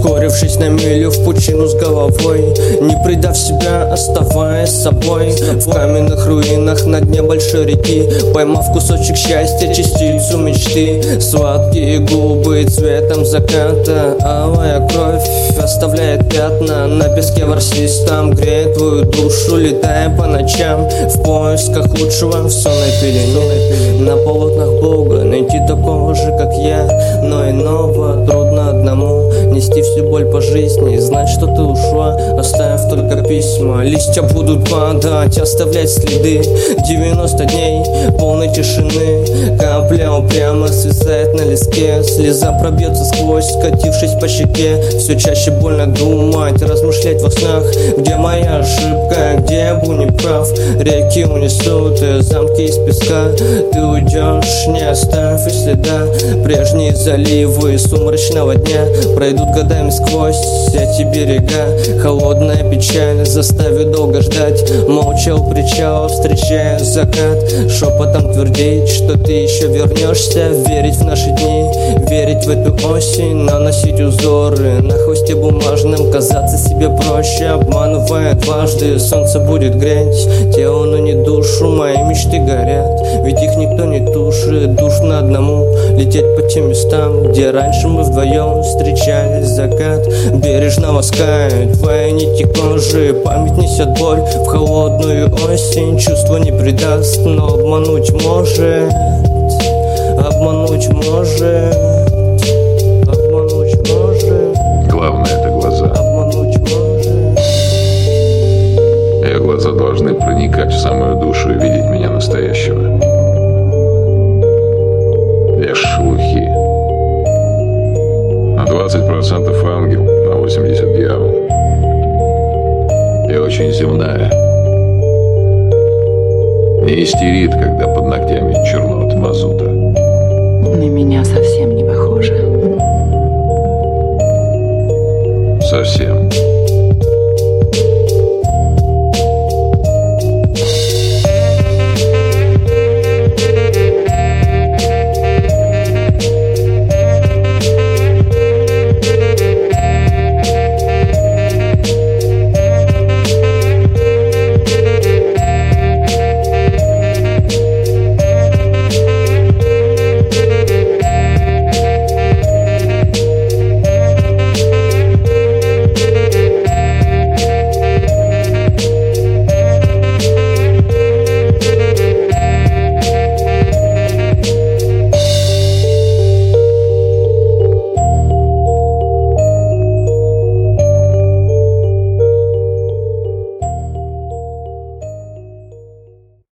ускорившись на милю в пучину с головой, не предав себя, оставаясь собой. В каменных руинах на дне большой реки, поймав кусочек счастья, частицу мечты. Сладкие губы цветом заката, алая кровь оставляет пятна на песке ворсистом, греет твою душу, летая по ночам в поисках лучшего в сонной пелене. На полотнах Бога найти такого же, как я, но иного трудно одному нести всю боль по жизни, знать, что ты ушла, оставив только письма. Листья будут падать, оставлять следы. 90 дней полной тишины, капля упрямо свисает на листке, слеза пробьется сквозь, скатившись по щеке. Все чаще больно думать, размышлять во снах, где моя ошибка, где я был неправ. Реки унесут замки из песка, ты уйдешь, не оставив и следа. Прежние заливы сумрачного дня пройдут годами сквозь эти берега. Холодная печаль заставит долго ждать, молча у причала, встречая закат. Шепотом твердить, что ты еще вернешься, верить в наши дни, верить в эту осень, наносить узоры на хвосте бумажном, казаться себе проще, обманывая дважды. Солнце будет греть тело, но не душу, мои мечты горят, ведь их никто не тушит. Душно одному лететь по тем местам, где раньше мы вдвоем встречались. Закат бережно ласкает твои нити кожи, память несет боль в холодную осень. Чувство не предаст, но обмануть может, обмануть может, обмануть может. Главное — это глаза. Обмануть может. Ее глаза должны проникать в самую душу и видеть меня настоящего. Я шелухи. На 20% ангел, на 80% дьявол. Я очень земная. Не истерит, когда под ногтями черно от мазута. На меня совсем не похоже. Совсем.